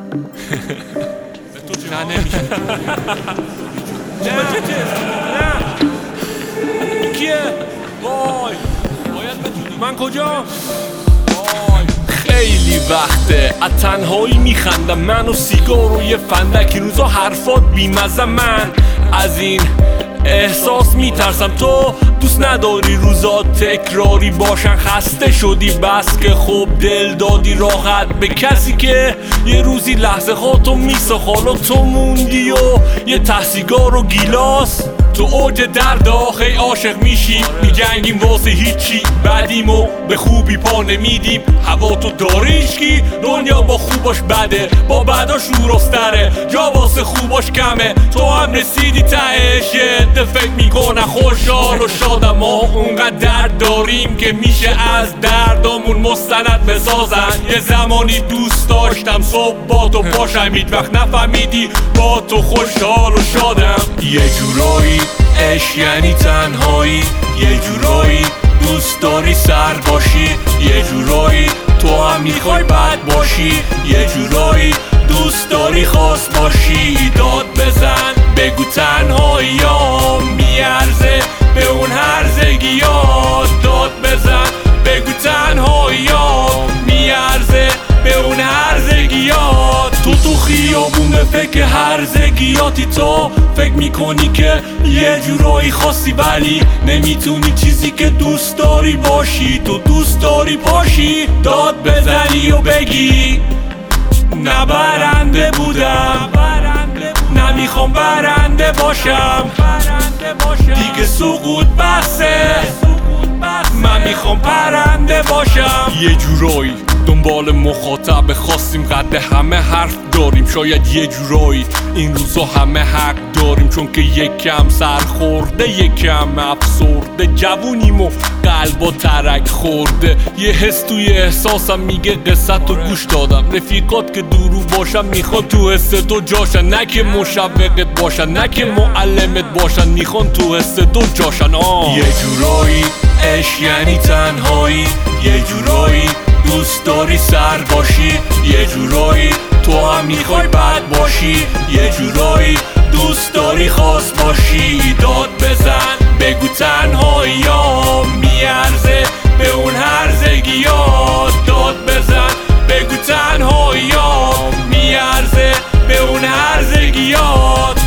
نه نمیشه نه کیه؟ وای باید بدونی من کجا؟ خیلی وقته از تنهایی میخندم من و سیگار و یه فندک روزا حرفات بیمزه من از این احساس میترسم تو دوست نداری روزا تکراری باشن خسته شدی بس که خوب دل دادی راحت به کسی که یه روزی لحظه خاطو میساخت حالا تو موندی و یه ته سیگار و گیلاس تو اوج درد آخی عاشق میشی میجنگیم واسه هیچی بعدیمو به خوبی پا نمیدیم هوا تو داریش کی دنیا با خوباش بده با بعداش شورستره جا واسه خوباش کمه تو هم رسیدی تهش یه فکر میکنه خوشحال و شادم ما اونقدر درد داریم که میشه از دردامون مستند بسازن یه زمانی دوست داشتم صبح با تو باشم هیچ وقت نفهمیدی با تو خوشحال و شادم یه جورایی عشق یعنی تنهایی یه جورایی دوست داری سر باشی یه جورایی تو هم میخوای بد باشی یه جورایی دوست داری خاص باشی داد بزن بگو تنهاییام میارزه به اون هرزگیات داد بزن بگو تنهاییام میارزه به اون هرزگیات تو خیابون به فکر هرزگیاتی تو فکر میکنی که یه جورایی خاصی ولی نمیتونی چیزی که دوست داری باشی تو دوست داری باشی داد بزنی و بگی نه برنده بودم نمیخوام برنده باشم دیگه سقوط بسه من میخوام پرنده باشم یه جورایی دنبال مخاطب خواستیم قد همه حرف داریم شاید یه جورایی این روزا همه حق داریم چون که یکم سرخورده یکم افسرده جوونیم و قلبا ترک خورده یه حس توی احساسم میگه قصت رو گوش دادم رفیقات که دورو باشن میخوان تو حس تو جاشن نه که مشوقت باشن نه که معلمت باشن میخوان تو حس تو جاشن یه جورایی عشق یعنی تنهایی یه جورایی دوست داری سر باشی یه جورایی تو هم میخوای بد باشی یه جورایی دوست داری خاص باشی داد بزن بگو تنهاییام میارزه به اون هرزگیات داد بزن بگو تنهاییام میارزه به اون هرزگیات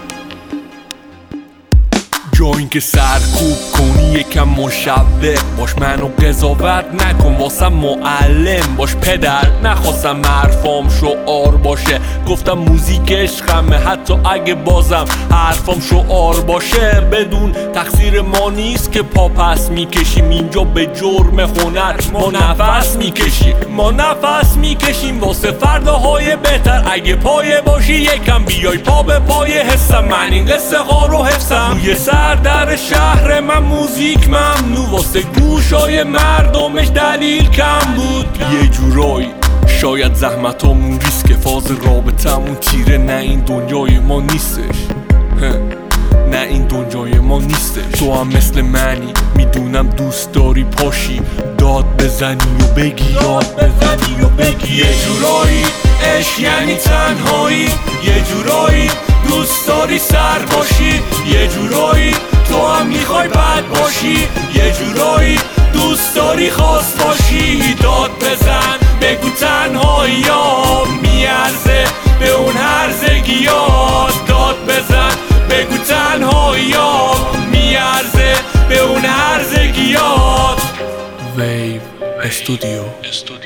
جا اینکه سرکوب کنی یکم مشوق باش منو قضاوت نکن واسم معلم باش پدر نخواستم حرفام شعار باشه گفتم موزیک عشقمه حتی اگه بازم حرفام شعار باشه بدون تقصیر ما نیست که پا پس میکشیم اینجا به جرم هنر ما نفس میکشیم واسه فرداهای بهتر اگه پایه باشی یکم بیای پا به پای حسم من این قصه ها رو حفظم روی سر در شهر من موزیک ممنوع واسه گوشای مردمش دلیل کم بود یه جورایی شاید زحمتامون ریسک فاز رابطمون تیره نه این دنیای ما نیستش نه این دنیای ما نیستش تو هم مثل منی میدونم دوست داری پاشی داد بزنی و بگی یه جورایی عشق یعنی تنهایی یه جورایی دوست داری سر باشی یه جورایی تو هم میخوای بد باشی یه جورایی دوست داری خاص باشی داد بزن بگو تنهاییام میارزه به اون هرزگیات داد بزن بگو تنهاییام میارزه به اون هرزگیات ویو استودیو